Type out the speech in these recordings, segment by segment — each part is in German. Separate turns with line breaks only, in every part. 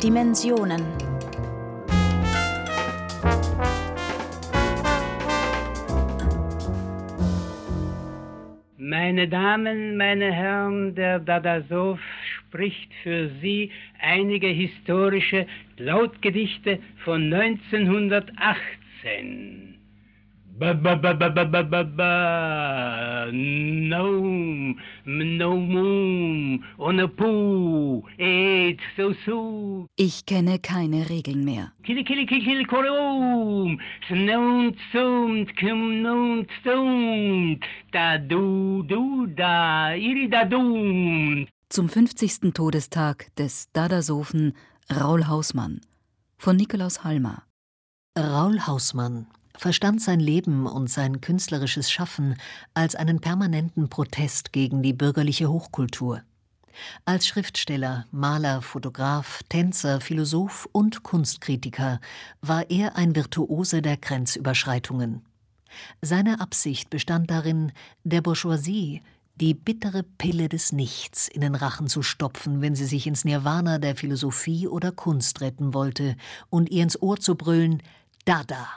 Dimensionen.
Meine Damen, meine Herren, der Dadasow spricht für Sie einige historische Lautgedichte von 1918. Ba ba ba ba ba ba ba ba, no, no moon, on a poo, it's so.
Ich kenne keine Regeln mehr.
Kili korum, snound summt, da du da, iri da dum.
Zum 50. Todestag des Dadasophen Raoul Hausmann von Nikolaus Halmer.
Raoul Hausmann verstand sein Leben und sein künstlerisches Schaffen als einen permanenten Protest gegen die bürgerliche Hochkultur. Als Schriftsteller, Maler, Fotograf, Tänzer, Philosoph und Kunstkritiker war er ein Virtuose der Grenzüberschreitungen. Seine Absicht bestand darin, der Bourgeoisie die bittere Pille des Nichts in den Rachen zu stopfen, wenn sie sich ins Nirvana der Philosophie oder Kunst retten wollte, und ihr ins Ohr zu brüllen: Dada!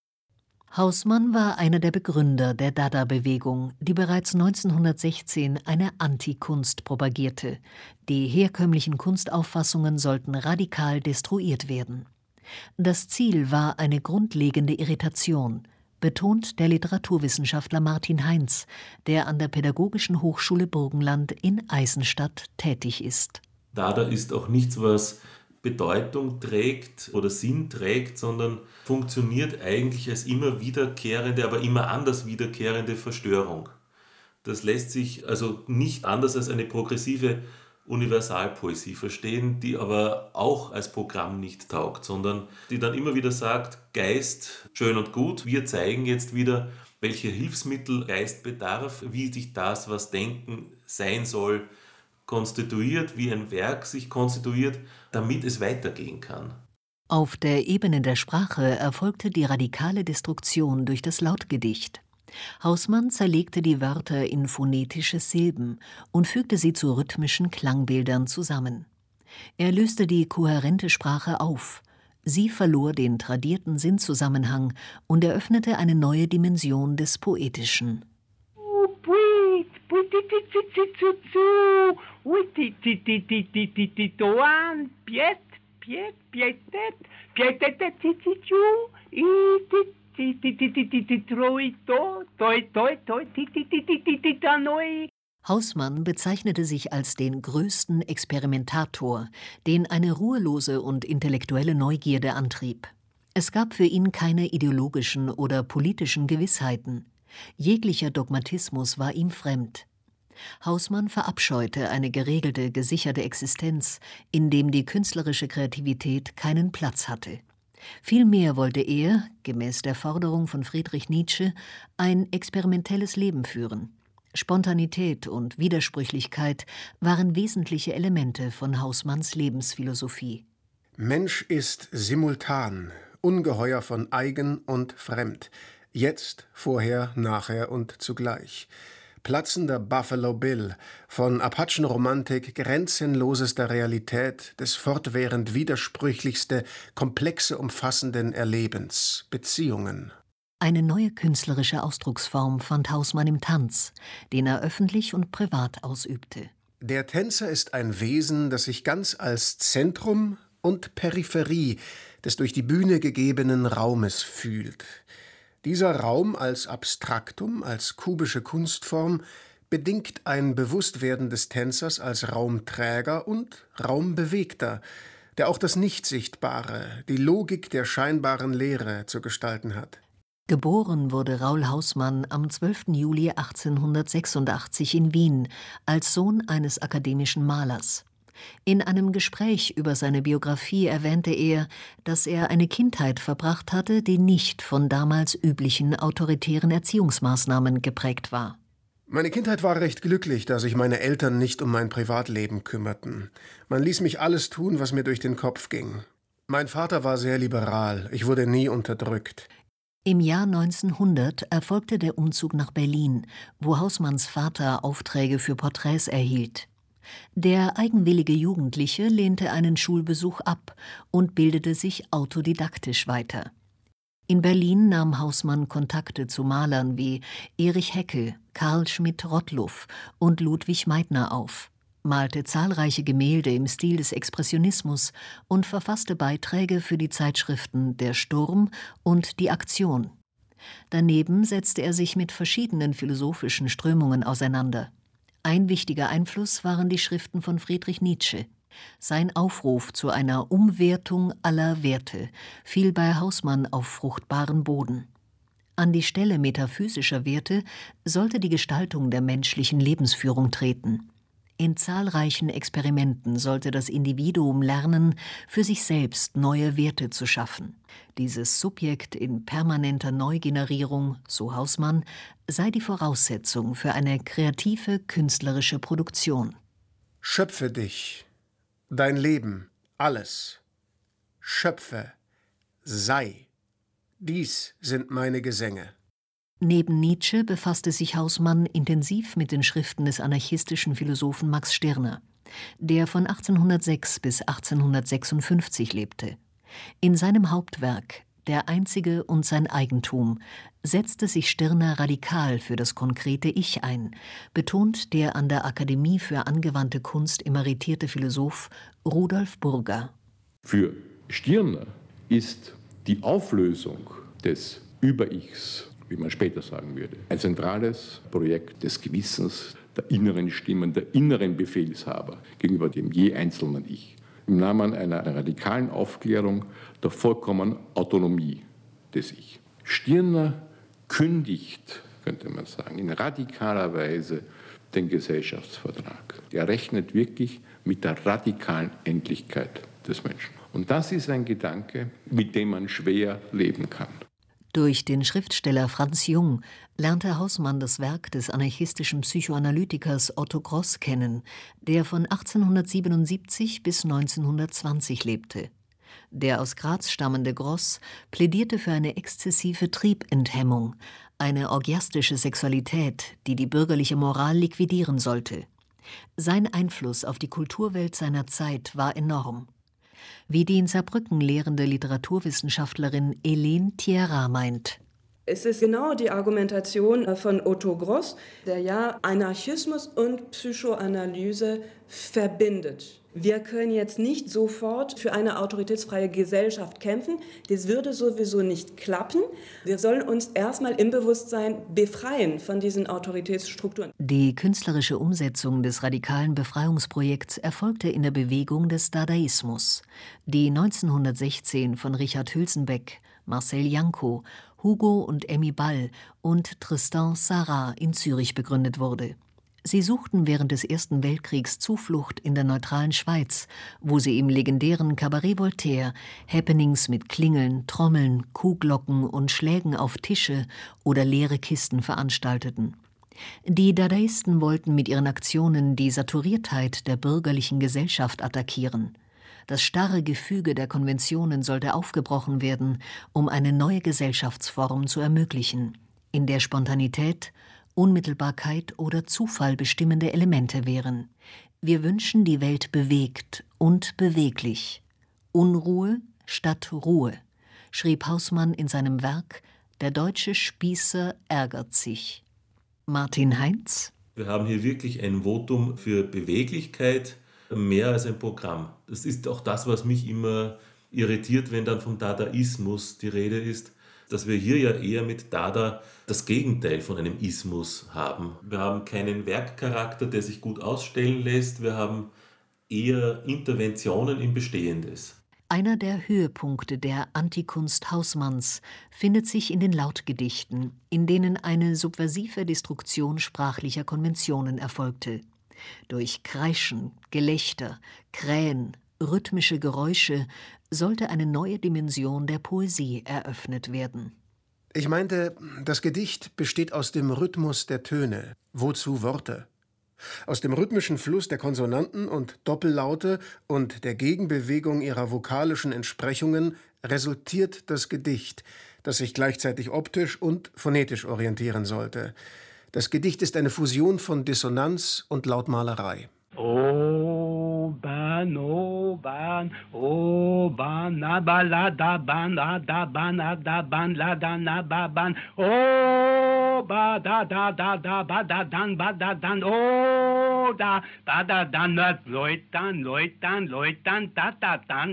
Hausmann war einer der Begründer der Dada-Bewegung, die bereits 1916 eine Antikunst propagierte. Die herkömmlichen Kunstauffassungen sollten radikal destruiert werden. Das Ziel war eine grundlegende Irritation, betont der Literaturwissenschaftler Martin Heinz, der an der Pädagogischen Hochschule Burgenland in Eisenstadt tätig ist.
Dada ist auch nichts, was Bedeutung trägt oder Sinn trägt, sondern funktioniert eigentlich als immer wiederkehrende, aber immer anders wiederkehrende Verstörung. Das lässt sich also nicht anders als eine progressive Universalpoesie verstehen, die aber auch als Programm nicht taugt, sondern die dann immer wieder sagt: Geist, schön und gut, wir zeigen jetzt wieder, welche Hilfsmittel Geist bedarf, wie sich das, was Denken sein soll, konstituiert, wie ein Werk sich konstituiert, damit es weitergehen kann.
Auf der Ebene der Sprache erfolgte die radikale Destruktion durch das Lautgedicht. Hausmann zerlegte die Wörter in phonetische Silben und fügte sie zu rhythmischen Klangbildern zusammen. Er löste die kohärente Sprache auf. Sie verlor den tradierten Sinnzusammenhang und eröffnete eine neue Dimension des Poetischen. Hausmann bezeichnete sich als den größten Experimentator, den eine ruhelose und intellektuelle Neugierde antrieb. Es gab für ihn keine ideologischen oder politischen Gewissheiten. Jeglicher Dogmatismus war ihm fremd. Hausmann verabscheute eine geregelte, gesicherte Existenz, in dem die künstlerische Kreativität keinen Platz hatte. Vielmehr wollte er, gemäß der Forderung von Friedrich Nietzsche, ein experimentelles Leben führen. Spontanität und Widersprüchlichkeit waren wesentliche Elemente von Hausmanns Lebensphilosophie.
Mensch ist simultan, ungeheuer von eigen und fremd, jetzt, vorher, nachher und zugleich. Platzender Buffalo Bill, von Apachenromantik grenzenlosester Realität, des fortwährend widersprüchlichste, komplexe umfassenden Erlebens, Beziehungen.
Eine neue künstlerische Ausdrucksform fand Hausmann im Tanz, den er öffentlich und privat ausübte.
Der Tänzer ist ein Wesen, das sich ganz als Zentrum und Peripherie des durch die Bühne gegebenen Raumes fühlt. Dieser Raum als Abstraktum, als kubische Kunstform, bedingt ein Bewusstwerden des Tänzers als Raumträger und Raumbewegter, der auch das Nichtsichtbare, die Logik der scheinbaren Lehre zu gestalten hat.
Geboren wurde Raoul Hausmann am 12. Juli 1886 in Wien als Sohn eines akademischen Malers. In einem Gespräch über seine Biografie erwähnte er, dass er eine Kindheit verbracht hatte, die nicht von damals üblichen autoritären Erziehungsmaßnahmen geprägt war.
Meine Kindheit war recht glücklich, da sich meine Eltern nicht um mein Privatleben kümmerten. Man ließ mich alles tun, was mir durch den Kopf ging. Mein Vater war sehr liberal, ich wurde nie unterdrückt.
Im Jahr 1900 erfolgte der Umzug nach Berlin, wo Hausmanns Vater Aufträge für Porträts erhielt. Der eigenwillige Jugendliche lehnte einen Schulbesuch ab und bildete sich autodidaktisch weiter. In Berlin nahm Hausmann Kontakte zu Malern wie Erich Heckel, Karl Schmidt-Rottluff und Ludwig Meidner auf, malte zahlreiche Gemälde im Stil des Expressionismus und verfasste Beiträge für die Zeitschriften Der Sturm und Die Aktion. Daneben setzte er sich mit verschiedenen philosophischen Strömungen auseinander. Ein wichtiger Einfluss waren die Schriften von Friedrich Nietzsche. Sein Aufruf zu einer Umwertung aller Werte fiel bei Hausmann auf fruchtbaren Boden. An die Stelle metaphysischer Werte sollte die Gestaltung der menschlichen Lebensführung treten. In zahlreichen Experimenten sollte das Individuum lernen, für sich selbst neue Werte zu schaffen. Dieses Subjekt in permanenter Neugenerierung, so Hausmann, sei die Voraussetzung für eine kreative künstlerische Produktion.
Schöpfe dich, dein Leben, alles. Schöpfe, sei. Dies sind meine Gesänge.
Neben Nietzsche befasste sich Hausmann intensiv mit den Schriften des anarchistischen Philosophen Max Stirner, der von 1806 bis 1856 lebte. In seinem Hauptwerk »Der Einzige und sein Eigentum« setzte sich Stirner radikal für das konkrete Ich ein, betont der an der Akademie für angewandte Kunst emeritierte Philosoph Rudolf Burger.
Für Stirner ist die Auflösung des Über-Ichs, wie man später sagen würde, ein zentrales Projekt des Gewissens, der inneren Stimmen, der inneren Befehlshaber gegenüber dem je einzelnen Ich. Im Namen einer radikalen Aufklärung der vollkommenen Autonomie des Ich. Stirner kündigt, könnte man sagen, in radikaler Weise den Gesellschaftsvertrag. Er rechnet wirklich mit der radikalen Endlichkeit des Menschen. Und das ist ein Gedanke, mit dem man schwer leben kann.
Durch den Schriftsteller Franz Jung lernte Hausmann das Werk des anarchistischen Psychoanalytikers Otto Gross kennen, der von 1877 bis 1920 lebte. Der aus Graz stammende Gross plädierte für eine exzessive Triebenthemmung, eine orgiastische Sexualität, die die bürgerliche Moral liquidieren sollte. Sein Einfluss auf die Kulturwelt seiner Zeit war enorm. Wie die in Saarbrücken lehrende Literaturwissenschaftlerin Helene Thierat meint.
Es ist genau die Argumentation von Otto Gross, der ja Anarchismus und Psychoanalyse verbindet. Wir können jetzt nicht sofort für eine autoritätsfreie Gesellschaft kämpfen. Das würde sowieso nicht klappen. Wir sollen uns erstmal im Bewusstsein befreien von diesen Autoritätsstrukturen.
Die künstlerische Umsetzung des radikalen Befreiungsprojekts erfolgte in der Bewegung des Dadaismus, die 1916 von Richard Hülsenbeck, Marcel Janko, Hugo und Emmy Ball und Tristan Tzara in Zürich begründet wurde. Sie suchten während des Ersten Weltkriegs Zuflucht in der neutralen Schweiz, wo sie im legendären Cabaret Voltaire Happenings mit Klingeln, Trommeln, Kuhglocken und Schlägen auf Tische oder leere Kisten veranstalteten. Die Dadaisten wollten mit ihren Aktionen die Saturiertheit der bürgerlichen Gesellschaft attackieren. Das starre Gefüge der Konventionen sollte aufgebrochen werden, um eine neue Gesellschaftsform zu ermöglichen, in der Spontanität, Unmittelbarkeit oder Zufall bestimmende Elemente wären. Wir wünschen die Welt bewegt und beweglich. Unruhe statt Ruhe, schrieb Hausmann in seinem Werk »Der deutsche Spießer ärgert sich«. Martin Heinz?
Wir haben hier wirklich ein Votum für Beweglichkeit, mehr als ein Programm. Das ist auch das, was mich immer irritiert, wenn dann vom Dadaismus die Rede ist, dass wir hier ja eher mit Dada das Gegenteil von einem Ismus haben. Wir haben keinen Werkcharakter, der sich gut ausstellen lässt. Wir haben eher Interventionen in Bestehendes.
Einer der Höhepunkte der Antikunst Hausmanns findet sich in den Lautgedichten, in denen eine subversive Destruktion sprachlicher Konventionen erfolgte. Durch Kreischen, Gelächter, Krähen, rhythmische Geräusche sollte eine neue Dimension der Poesie eröffnet werden.
Ich meinte, das Gedicht besteht aus dem Rhythmus der Töne. Wozu Worte? Aus dem rhythmischen Fluss der Konsonanten und Doppellaute und der Gegenbewegung ihrer vokalischen Entsprechungen resultiert das Gedicht, das sich gleichzeitig optisch und phonetisch orientieren sollte. Das Gedicht ist eine Fusion von Dissonanz und Lautmalerei.
Oban, oban, oban, nabaladaban, adaban, adaban, ladanababan, badadadan, badadan, da, badadan, Leutan, Leutan, Leutan, tatatan,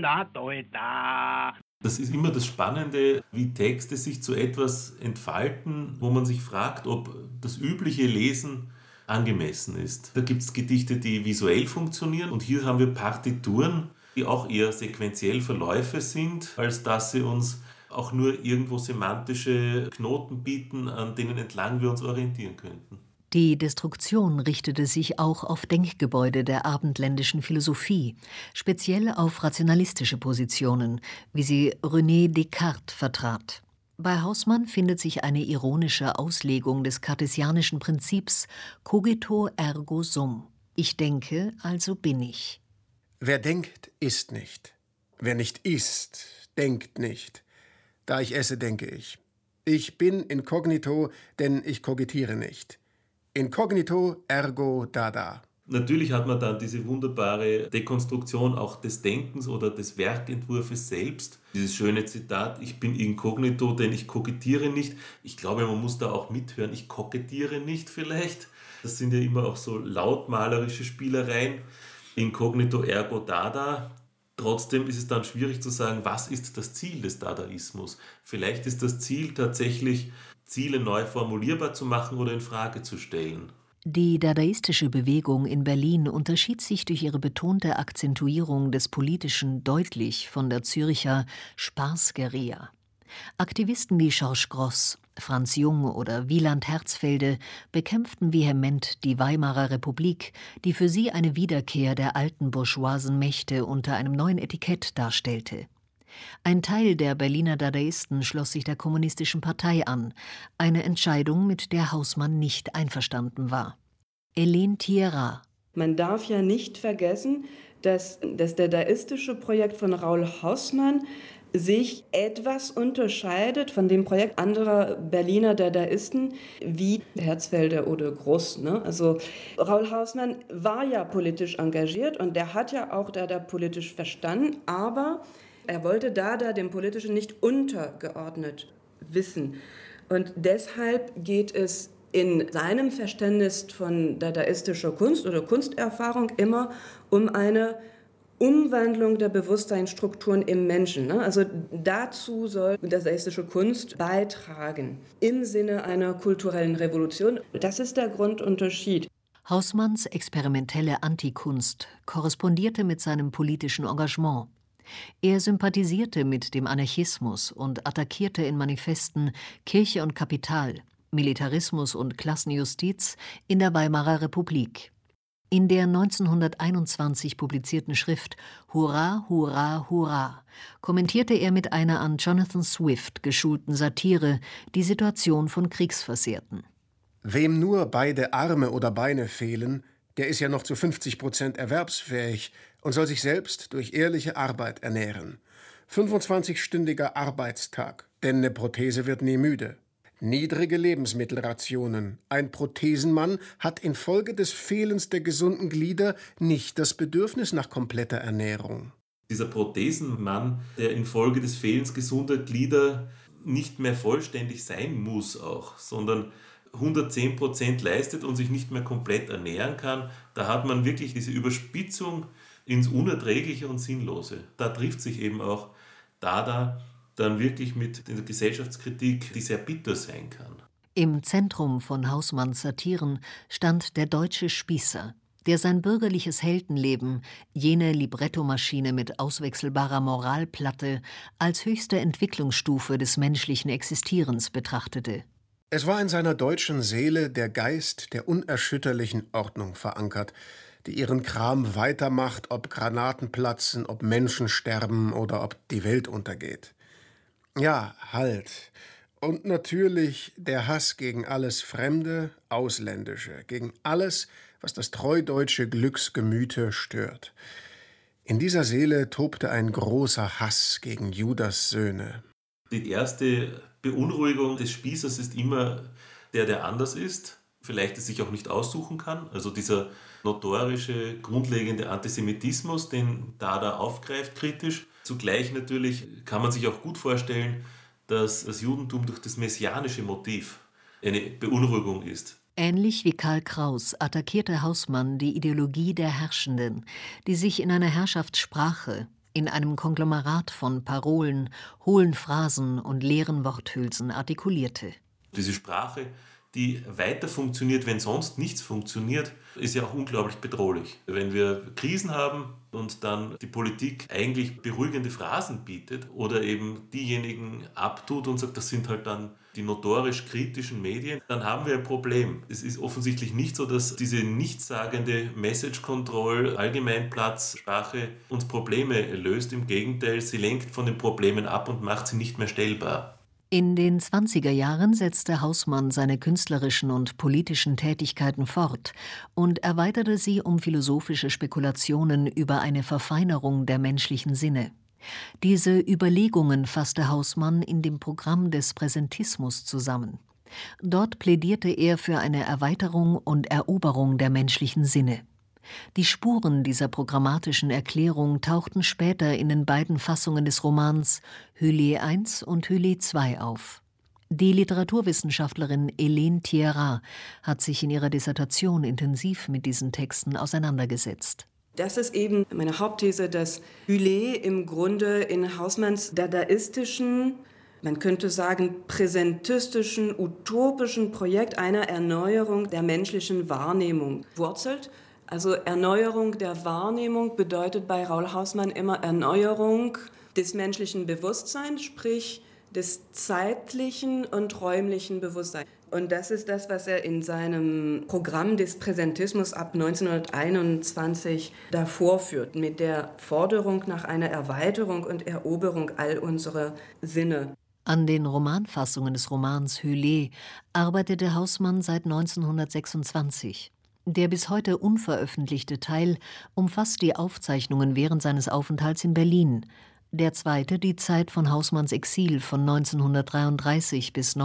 Leutan.
Das ist immer das Spannende, wie Texte sich zu etwas entfalten, wo man sich fragt, ob das übliche Lesen angemessen ist. Da gibt es Gedichte, die visuell funktionieren, und hier haben wir Partituren, die auch eher sequenziell Verläufe sind, als dass sie uns auch nur irgendwo semantische Knoten bieten, an denen entlang wir uns orientieren könnten.
Die Destruktion richtete sich auch auf Denkgebäude der abendländischen Philosophie, speziell auf rationalistische Positionen, wie sie René Descartes vertrat. Bei Hausmann findet sich eine ironische Auslegung des kartesianischen Prinzips cogito ergo sum. Ich denke, also bin ich.
Wer denkt, isst nicht. Wer nicht isst, denkt nicht. Da ich esse, denke ich. Ich bin inkognito, denn ich kogitiere nicht. Inkognito ergo dada.
Natürlich hat man dann diese wunderbare Dekonstruktion auch des Denkens oder des Werkentwurfes selbst. Dieses schöne Zitat, ich bin inkognito, denn ich kogitiere nicht. Ich glaube, man muss da auch mithören, ich kokettiere nicht vielleicht. Das sind ja immer auch so lautmalerische Spielereien. Inkognito ergo dada. Trotzdem ist es dann schwierig zu sagen, was ist das Ziel des Dadaismus? Vielleicht ist das Ziel tatsächlich, Ziele neu formulierbar zu machen oder in Frage zu stellen.
Die dadaistische Bewegung in Berlin unterschied sich durch ihre betonte Akzentuierung des Politischen deutlich von der Züricher Spaßguerilla. Aktivisten wie Georges Grosz, Franz Jung oder Wieland Herzfelde bekämpften vehement die Weimarer Republik, die für sie eine Wiederkehr der alten bourgeoisen Mächte unter einem neuen Etikett darstellte. Ein Teil der Berliner Dadaisten schloss sich der Kommunistischen Partei an, eine Entscheidung, mit der Hausmann nicht einverstanden war. Hélène Thiérat.
Man darf ja nicht vergessen, dass das dadaistische Projekt von Raoul Hausmann sich etwas unterscheidet von dem Projekt anderer Berliner Dadaisten wie Herzfelde oder Grosz. Also Raoul Hausmann war ja politisch engagiert und der hat ja auch Dada politisch verstanden, aber er wollte Dada dem Politischen nicht untergeordnet wissen. Und deshalb geht es in seinem Verständnis von dadaistischer Kunst oder Kunsterfahrung immer um eine Umwandlung der Bewusstseinsstrukturen im Menschen. Also dazu soll dadaistische Kunst beitragen, im Sinne einer kulturellen Revolution. Das ist der Grundunterschied.
Hausmanns experimentelle Antikunst korrespondierte mit seinem politischen Engagement. Er sympathisierte mit dem Anarchismus und attackierte in Manifesten Kirche und Kapital, Militarismus und Klassenjustiz in der Weimarer Republik. In der 1921 publizierten Schrift »Hurra, Hurra, Hurra« kommentierte er mit einer an Jonathan Swift geschulten Satire die Situation von Kriegsversehrten.
Wem nur beide Arme oder Beine fehlen, der ist ja noch zu 50% erwerbsfähig und soll sich selbst durch ehrliche Arbeit ernähren. 25-stündiger Arbeitstag, denn eine Prothese wird nie müde. Niedrige Lebensmittelrationen. Ein Prothesenmann hat infolge des Fehlens der gesunden Glieder nicht das Bedürfnis nach kompletter Ernährung.
Dieser Prothesenmann, der infolge des Fehlens gesunder Glieder nicht mehr vollständig sein muss auch, sondern 110% leistet und sich nicht mehr komplett ernähren kann, da hat man wirklich diese Überspitzung ins Unerträgliche und Sinnlose. Da trifft sich eben auch Dada dann wirklich mit der Gesellschaftskritik, die sehr bitter sein kann.
Im Zentrum von Hausmanns Satiren stand der deutsche Spießer, der sein bürgerliches Heldenleben, jene Librettomaschine mit auswechselbarer Moralplatte, als höchste Entwicklungsstufe des menschlichen Existierens betrachtete.
Es war in seiner deutschen Seele der Geist der unerschütterlichen Ordnung verankert, die ihren Kram weitermacht, ob Granaten platzen, ob Menschen sterben oder ob die Welt untergeht. Ja, halt. Und natürlich der Hass gegen alles Fremde, Ausländische, gegen alles, was das treudeutsche Glücksgemüte stört. In dieser Seele tobte ein großer Hass gegen Judas Söhne.
Die erste Beunruhigung des Spießers ist immer der anders ist, vielleicht es sich auch nicht aussuchen kann. Also dieser notorische, grundlegende Antisemitismus, den Dada aufgreift kritisch. Zugleich natürlich kann man sich auch gut vorstellen, dass das Judentum durch das messianische Motiv eine Beunruhigung ist.
Ähnlich wie Karl Kraus attackierte Hausmann die Ideologie der Herrschenden, die sich in einer Herrschaftssprache, in einem Konglomerat von Parolen, hohlen Phrasen und leeren Worthülsen artikulierte.
Diese Sprache, die weiter funktioniert, wenn sonst nichts funktioniert, ist ja auch unglaublich bedrohlich. Wenn wir Krisen haben und dann die Politik eigentlich beruhigende Phrasen bietet oder eben diejenigen abtut und sagt, das sind halt dann die notorisch kritischen Medien, dann haben wir ein Problem. Es ist offensichtlich nicht so, dass diese nichtssagende Message-Control, Allgemeinplatzsprache uns Probleme löst. Im Gegenteil, sie lenkt von den Problemen ab und macht sie nicht mehr stellbar.
In den 20er Jahren setzte Hausmann seine künstlerischen und politischen Tätigkeiten fort und erweiterte sie um philosophische Spekulationen über eine Verfeinerung der menschlichen Sinne. Diese Überlegungen fasste Hausmann in dem Programm des Präsentismus zusammen. Dort plädierte er für eine Erweiterung und Eroberung der menschlichen Sinne. Die Spuren dieser programmatischen Erklärung tauchten später in den beiden Fassungen des Romans Hülle I und Hülle II auf. Die Literaturwissenschaftlerin Hélène Thierat hat sich in ihrer Dissertation intensiv mit diesen Texten auseinandergesetzt.
Das ist eben meine Hauptthese, dass Hülle im Grunde in Hausmanns dadaistischen, man könnte sagen präsentistischen, utopischen Projekt einer Erneuerung der menschlichen Wahrnehmung wurzelt. Also Erneuerung der Wahrnehmung bedeutet bei Raoul Hausmann immer Erneuerung des menschlichen Bewusstseins, sprich des zeitlichen und räumlichen Bewusstseins. Und das ist das, was er in seinem Programm des Präsentismus ab 1921 da vorführt, mit der Forderung nach einer Erweiterung und Eroberung all unserer Sinne.
An den Romanfassungen des Romans Hülle arbeitete Hausmann seit 1926. Der bis heute unveröffentlichte Teil umfasst die Aufzeichnungen während seines Aufenthalts in Berlin, der zweite die Zeit von Hausmanns Exil von 1933 bis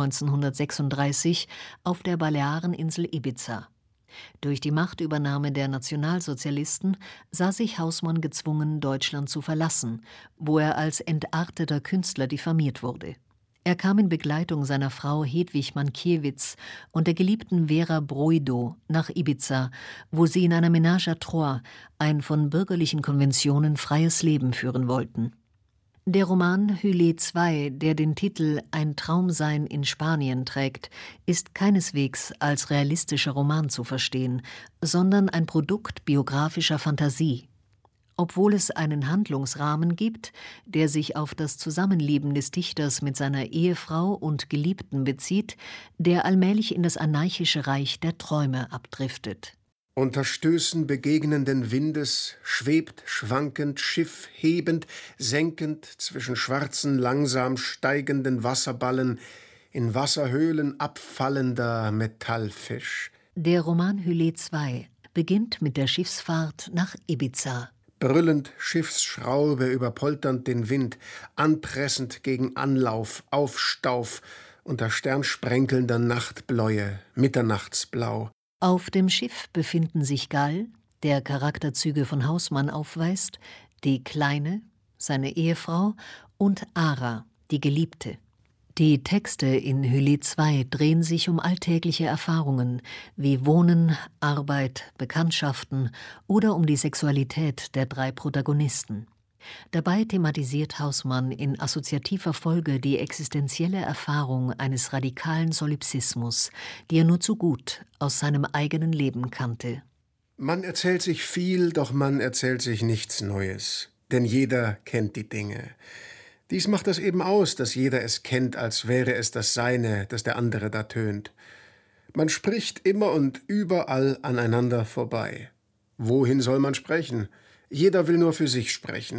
1936 auf der Baleareninsel Ibiza. Durch die Machtübernahme der Nationalsozialisten sah sich Hausmann gezwungen, Deutschland zu verlassen, wo er als entarteter Künstler diffamiert wurde. Er kam in Begleitung seiner Frau Hedwig Mankiewicz und der geliebten Vera Broido nach Ibiza, wo sie in einer Ménage à trois ein von bürgerlichen Konventionen freies Leben führen wollten. Der Roman Hülle II, der den Titel Ein Traumsein in Spanien trägt, ist keineswegs als realistischer Roman zu verstehen, sondern ein Produkt biografischer Fantasie. Obwohl es einen Handlungsrahmen gibt, der sich auf das Zusammenleben des Dichters mit seiner Ehefrau und Geliebten bezieht, der allmählich in das anarchische Reich der Träume abdriftet.
Unter Stößen begegnenden Windes schwebt schwankend, Schiff hebend, senkend zwischen schwarzen, langsam steigenden Wasserballen in Wasserhöhlen abfallender Metallfisch.
Der Roman Hülle II beginnt mit der Schiffsfahrt nach Ibiza.
Brüllend Schiffsschraube überpolternd den Wind, anpressend gegen Anlauf, Aufstauf, unter sternsprenkelnder Nachtbläue, Mitternachtsblau.
Auf dem Schiff befinden sich Gall, der Charakterzüge von Hausmann aufweist, die Kleine, seine Ehefrau, und Ara, die Geliebte. Die Texte in Hülle II drehen sich um alltägliche Erfahrungen wie Wohnen, Arbeit, Bekanntschaften oder um die Sexualität der drei Protagonisten. Dabei thematisiert Hausmann in assoziativer Folge die existenzielle Erfahrung eines radikalen Solipsismus, die er nur zu gut aus seinem eigenen Leben kannte.
Man erzählt sich viel, doch man erzählt sich nichts Neues, denn jeder kennt die Dinge. Dies macht es eben aus, dass jeder es kennt, als wäre es das Seine, das der andere da tönt. Man spricht immer und überall aneinander vorbei. Wohin soll man sprechen? Jeder will nur für sich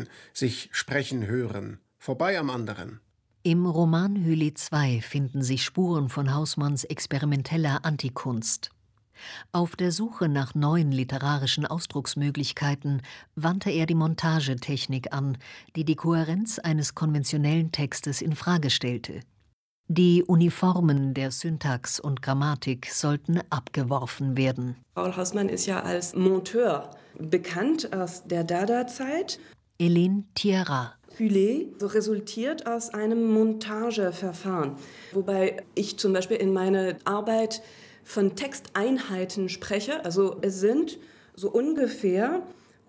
sprechen hören, vorbei am anderen.
Im Roman Hülle II finden sich Spuren von Hausmanns experimenteller Antikunst. Auf der Suche nach neuen literarischen Ausdrucksmöglichkeiten wandte er die Montagetechnik an, die die Kohärenz eines konventionellen Textes in Frage stellte. Die Uniformen der Syntax und Grammatik sollten abgeworfen werden.
Raoul Hausmann ist ja als Monteur bekannt aus der Dada-Zeit.
Hélène Thiérat.
Hülle so resultiert aus einem Montageverfahren, wobei ich zum Beispiel in meiner Arbeit von Texteinheiten spreche. Also es sind so ungefähr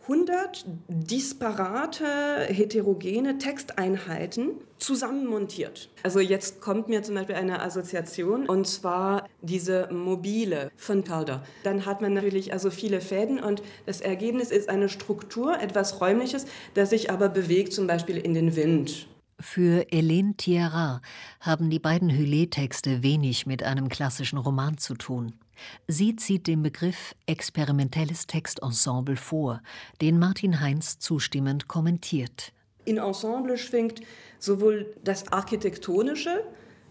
100 disparate, heterogene Texteinheiten zusammenmontiert. Also jetzt kommt mir zum Beispiel eine Assoziation, und zwar diese Mobile von Calder. Dann hat man natürlich also viele Fäden und das Ergebnis ist eine Struktur, etwas Räumliches, das sich aber bewegt, zum Beispiel in den Wind.
Für Hélène Thiérat haben die beiden Hülle-Texte wenig mit einem klassischen Roman zu tun. Sie zieht den Begriff experimentelles Textensemble vor, den Martin Heinz zustimmend kommentiert.
In Ensemble schwingt sowohl das Architektonische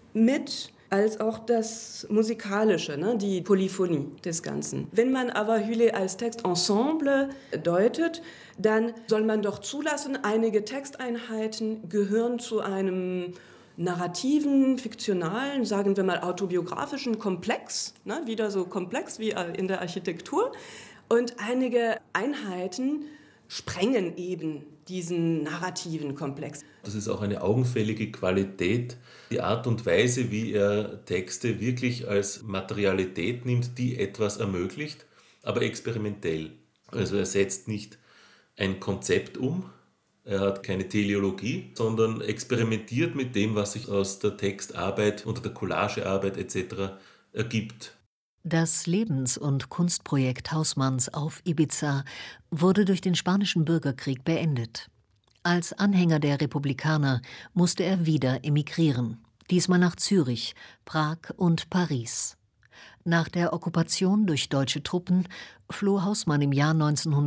mit, als auch das Musikalische, ne, die Polyphonie des Ganzen. Wenn man aber Hülle als Textensemble deutet, dann soll man doch zulassen, einige Texteinheiten gehören zu einem narrativen, fiktionalen, sagen wir mal autobiografischen Komplex, ne, wieder so komplex wie in der Architektur. Und einige Einheiten sprengen eben diesen narrativen Komplex.
Das ist auch eine augenfällige Qualität, die Art und Weise, wie er Texte wirklich als Materialität nimmt, die etwas ermöglicht, aber experimentell. Also er setzt nicht ein Konzept um, er hat keine Teleologie, sondern experimentiert mit dem, was sich aus der Textarbeit und der Collagearbeit etc. ergibt.
Das Lebens- und Kunstprojekt Hausmanns auf Ibiza wurde durch den Spanischen Bürgerkrieg beendet. Als Anhänger der Republikaner musste er wieder emigrieren, diesmal nach Zürich, Prag und Paris. Nach der Okkupation durch deutsche Truppen floh Hausmann im Jahr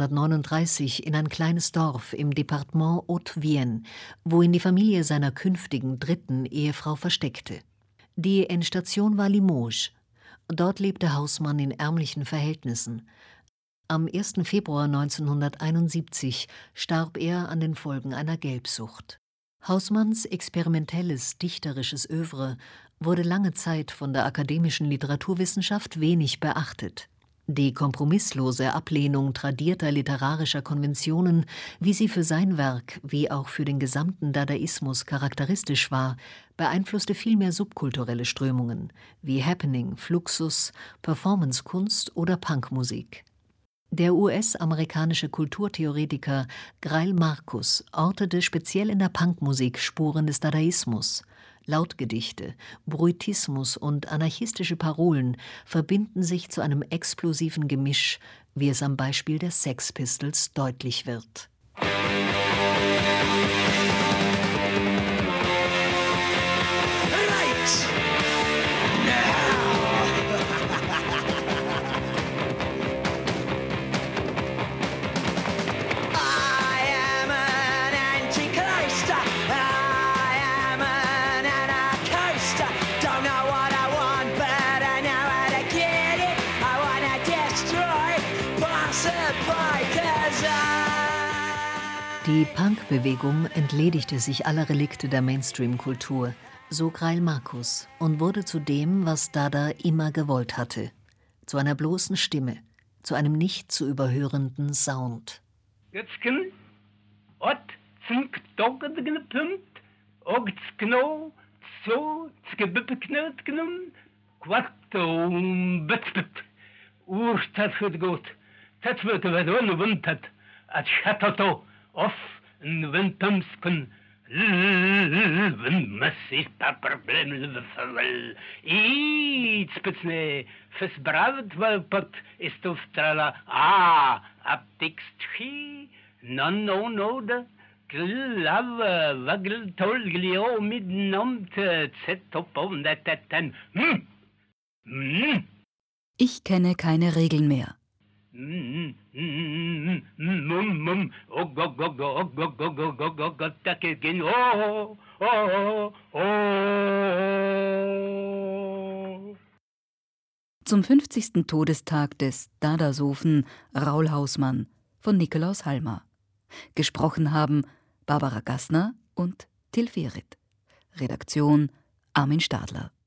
1939 in ein kleines Dorf im Departement Haute-Vienne, wo ihn die Familie seiner künftigen dritten Ehefrau versteckte. Die Endstation war Limoges. Dort lebte Hausmann in ärmlichen Verhältnissen. Am 1. Februar 1971 starb er an den Folgen einer Gelbsucht. Hausmanns experimentelles, dichterisches Œuvre wurde lange Zeit von der akademischen Literaturwissenschaft wenig beachtet. Die kompromisslose Ablehnung tradierter literarischer Konventionen, wie sie für sein Werk wie auch für den gesamten Dadaismus charakteristisch war, beeinflusste vielmehr subkulturelle Strömungen wie Happening, Fluxus, Performancekunst oder Punkmusik. Der US-amerikanische Kulturtheoretiker Greil Marcus ortete speziell in der Punkmusik Spuren des Dadaismus. Lautgedichte, Bruitismus und anarchistische Parolen verbinden sich zu einem explosiven Gemisch, wie es am Beispiel der Sex Pistols deutlich wird. Die Punkbewegung entledigte sich aller Relikte der Mainstream-Kultur, so Greil Marcus, und wurde zu dem, was Dada immer gewollt hatte: zu einer bloßen Stimme, zu einem nicht zu überhörenden Sound.
Of en wintumsken lven massief problemen verwel iets pitsne versbravet walpot ist of trala aptikstchi no de glava wagel tolglio midnamt zetop on den.
Ich kenne keine Regeln mehr. Zum 50. Todestag des Dada-Sophen Raoul Hausmann von Nikolaus Halmer. Gesprochen haben Barbara Gassner und Till Fehret. Redaktion Armin Stadler.